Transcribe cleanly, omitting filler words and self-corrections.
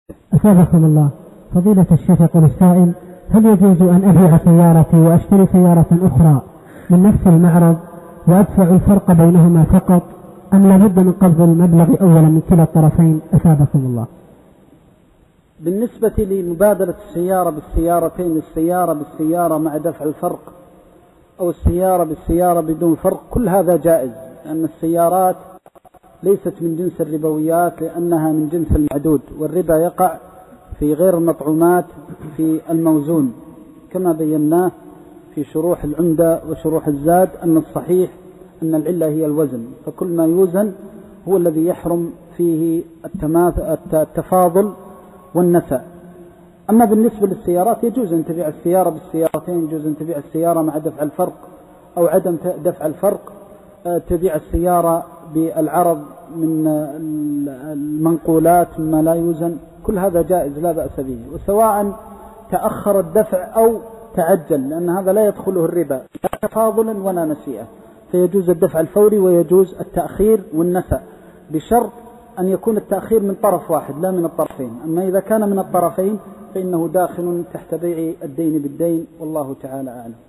أثابكم الله. فضيلة الشيخ يقول السائل: هل يجوز أن أبيع سيارتي وأشتري سيارة أخرى من نفس المعرض وأدفع الفرق بينهما فقط، أم لابد من قبض المبلغ أولا من كلا الطرفين؟ أثابكم الله. بالنسبة لمبادلة السيارة بالسيارتين، السيارة بالسيارة مع دفع الفرق أو السيارة بالسيارة بدون فرق، كل هذا جائز، لأن السيارات ليست من جنس الربويات لأنها من جنس المعدود، والربا يقع في غير المطعومات في الموزون، كما بيناه في شروح العمدة وشروح الزاد أن الصحيح أن العلة هي الوزن، فكل ما يوزن هو الذي يحرم فيه التفاضل والنساء. أما بالنسبة للسيارات يجوز أن تبيع السيارة بالسيارتين، يجوز أن تبيع السيارة مع دفع الفرق أو عدم دفع الفرق، تبيع السيارة بالعرض من المنقولات مما لا يوزن، كل هذا جائز لا بأس به، وسواء تأخر الدفع أو تعجل، لأن هذا لا يدخله الربا لا تفاضلا ولا نسيئة، فيجوز الدفع الفوري ويجوز التأخير والنساء، بشرط أن يكون التأخير من طرف واحد لا من الطرفين. أما إذا كان من الطرفين فإنه داخل تحت بيع الدين بالدين، والله تعالى أعلم.